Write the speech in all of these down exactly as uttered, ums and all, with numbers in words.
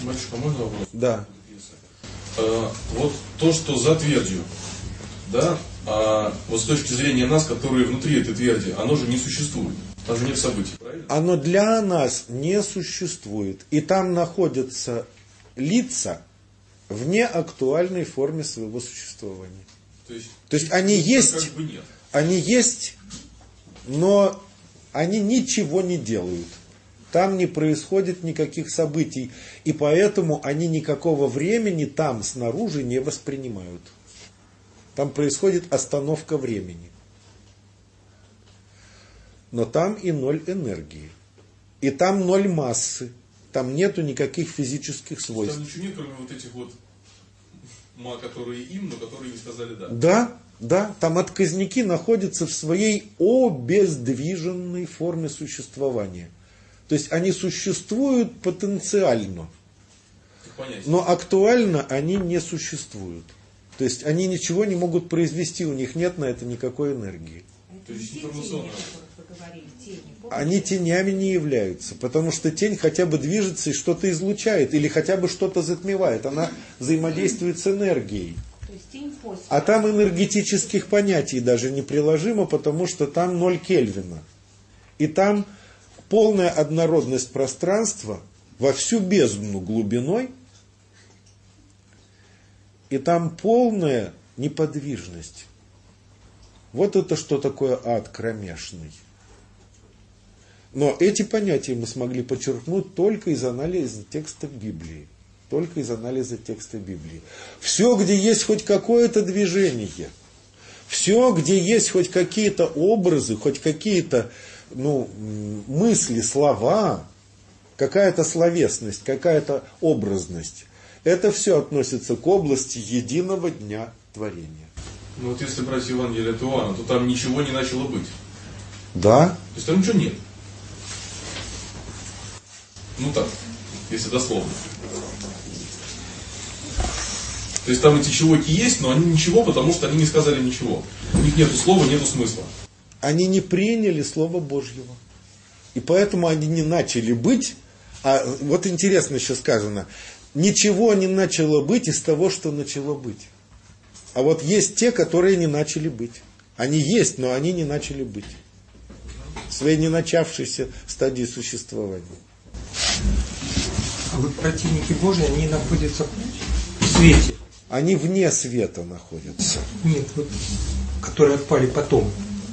Батюшка, можно вопрос? Да. А, вот то, что за твердью, да, а вот с точки зрения нас, которые внутри этой тверди, оно же не существует. Там же нет событий, правильно? Оно для нас не существует. И там находятся лица в неактуальной форме своего существования. То есть, То есть они есть, как бы нет. они есть, но они ничего не делают. Там не происходит никаких событий. И поэтому они никакого времени там снаружи не воспринимают. Там происходит остановка времени. Но там и ноль энергии. И там ноль массы. Там нету никаких физических свойств. Там ничего нет, кроме вот этих вот ма, которые им, но которые им сказали да. Да, да. Там отказники находятся в своей обездвиженной форме существования. То есть они существуют потенциально. Но актуально они не существуют. То есть они ничего не могут произвести, у них нет на это никакой энергии. То есть информационно. Они тенями не являются, потому что тень хотя бы движется и что-то излучает, или хотя бы что-то затмевает. Она взаимодействует с энергией. А там энергетических понятий даже не приложимо, потому что там ноль Кельвина. И там полная однородность пространства во всю бездну глубиной, и там полная неподвижность. Вот это что такое ад кромешный. Но эти понятия мы смогли подчеркнуть только из анализа текста Библии. Только из анализа текста Библии. Все, где есть хоть какое-то движение, все, где есть хоть какие-то образы, хоть какие-то ну, мысли, слова, какая-то словесность, какая-то образность, это все относится к области единого дня творения. Ну вот если брать Евангелие от Иоанна, то там ничего не начало быть. Да. То есть там ничего нет. Ну так, если дословно. То есть там эти чего-ки есть, но они ничего, потому что они не сказали ничего. У них нету слова, нету смысла. Они не приняли Слово Божьего. И поэтому они не начали быть. А вот интересно еще сказано. Ничего не начало быть из того, что начало быть. А вот есть те, которые не начали быть. Они есть, но они не начали быть. В своей не начавшейся стадии существования. А вот противники Божьи, они находятся в свете. Они вне света находятся. Нет, вот, которые отпали потом.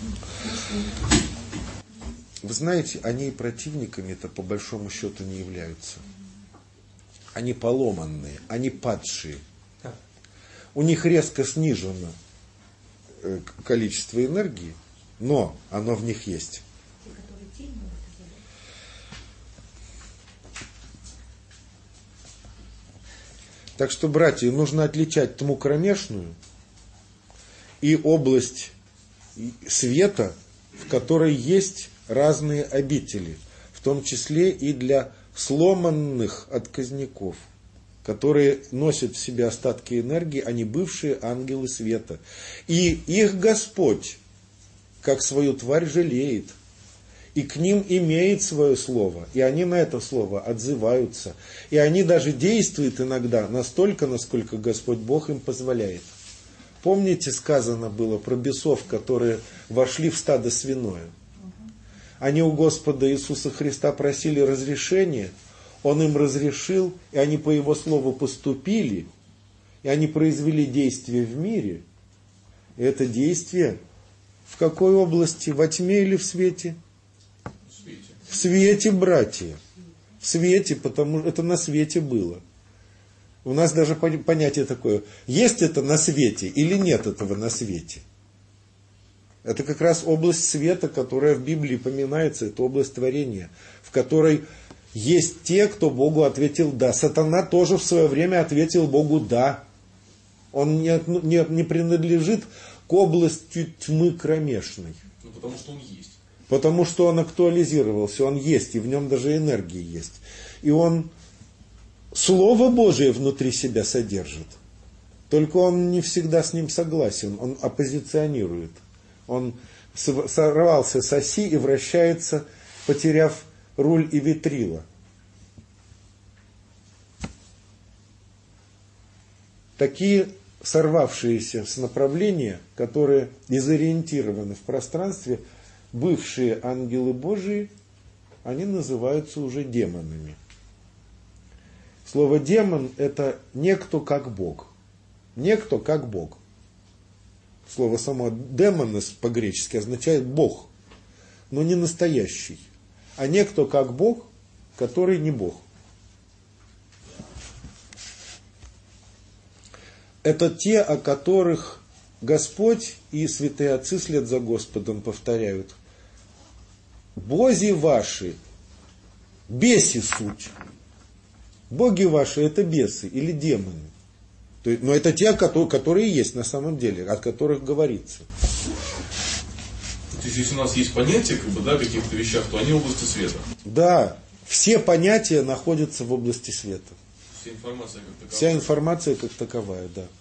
Вы знаете, они и противниками-то по большому счету не являются. Они поломанные, они падшие. Да. У них резко снижено количество энергии, но оно в них есть. Так что, братья, нужно отличать тьму кромешную и область света, в которой есть разные обители, в том числе и для сломанных отказников, которые носят в себе остатки энергии, они бывшие ангелы света. И их Господь, как свою тварь, жалеет. И к ним имеет свое слово. И они на это слово отзываются. И они даже действуют иногда настолько, насколько Господь Бог им позволяет. Помните, сказано было про бесов, которые вошли в стадо свиное? Они у Господа Иисуса Христа просили разрешения. Он им разрешил, и они по Его слову поступили. И они произвели действие в мире. И это действие в какой области? Во тьме или в свете? В свете, братья. В свете, потому что это на свете было. У нас даже понятие такое, есть это на свете или нет этого на свете. Это как раз область света, которая в Библии поминается, это область творения, в которой есть те, кто Богу ответил «да». Сатана тоже в свое время ответил Богу «да». Он не, не, не принадлежит к области тьмы кромешной. Ну, потому что он есть. Потому что он актуализировался, он есть, и в нем даже энергия есть. И он Слово Божие внутри себя содержит. Только он не всегда с ним согласен, он оппозиционирует. Он сорвался с оси и вращается, потеряв руль и ветрила. такие сорвавшиеся с направления, которые дезориентированы в пространстве, бывшие ангелы Божии, они называются уже демонами. Слово демон – это некто как Бог. Некто как Бог. Слово само демонос по-гречески означает Бог, но не настоящий, а некто как Бог, который не Бог. Это те, о которых Господь и святые отцы вслед за Господом повторяют: «Бози ваши, беси суть». Боги ваши – это бесы или демоны. То есть, но это те, которые, которые есть на самом деле, о которых говорится. То есть, если у нас есть понятия, как бы, да, о каких-то вещах, то они в области света. Да, все понятия находятся в области света. Вся информация как таковая. Вся информация как таковая, да.